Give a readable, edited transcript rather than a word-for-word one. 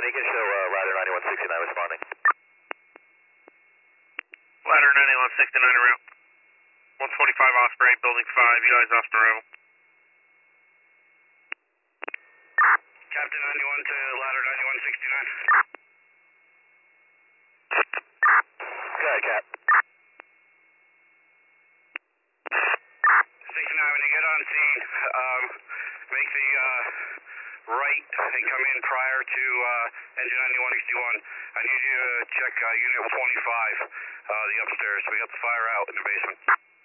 you can show ladder 9169 responding. Ladder 9169 around. 125 Osprey, building 5, you guys off the row. Captain 91 to ladder 9169. Go ahead, Cap. 69, when you get on scene, make the right and come in prior to engine 9161. I need you to check unit 25, the upstairs. We got the fire out in the basement.